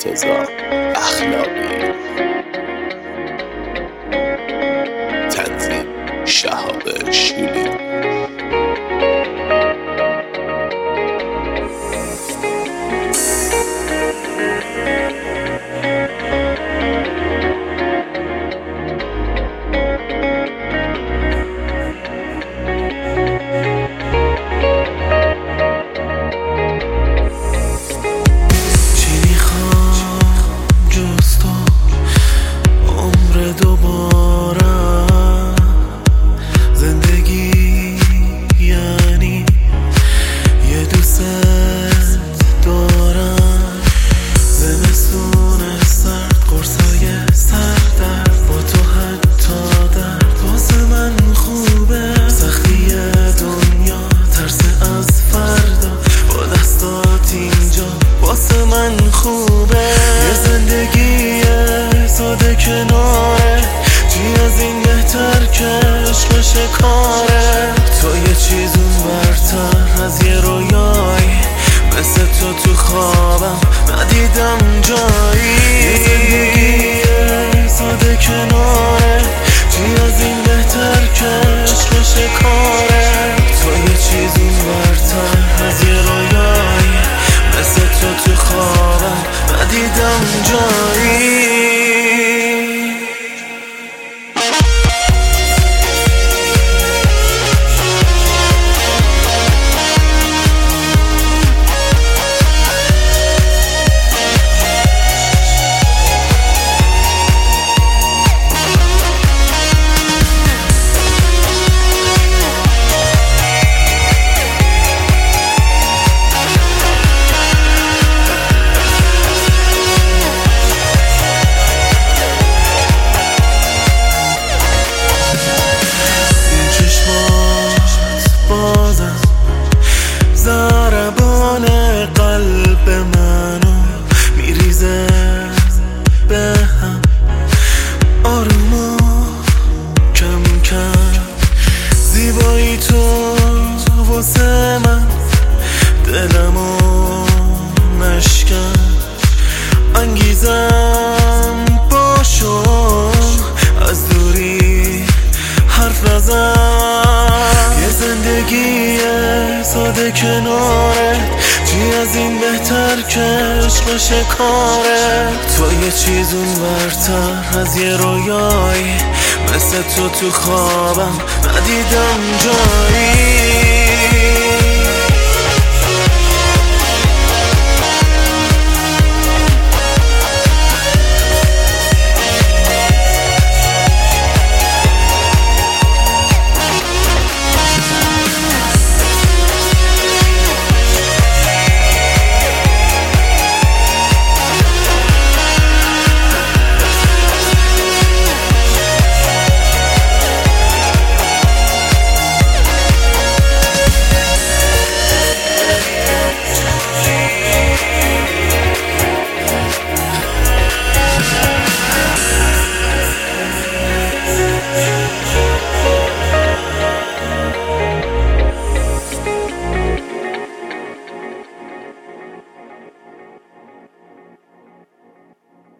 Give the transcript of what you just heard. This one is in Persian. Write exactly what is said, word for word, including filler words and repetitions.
مرتضی اخلاقی، تنظیم شهاب شولی. خوبه یه زندگی ساده کناره، چی از این بهتر که عشق بشه کاره. تو یه چیز اون برتر از یه رویایی، مثل تو تو خوابم ندیدم جایی. یه زندگی ساده کناره، چی از این بهتر که عشق بشه کاره. تو یه چیز اون برتر از یه رویایی، مثل تو تو خوابم ندیدم جایی. ضربان قلب منو میریزه به هم، آروم و کم کم. زیبایی تو واسه من دلمو نشکن، انگیزم باشو از دوری حرف نزن. یه زندگی ساده کناره، چی از این بهتر که عشق بشه کاره. تو یه چیز اون برتر از یه رویایی، مثل تو تو خوابم ندیدم جایی.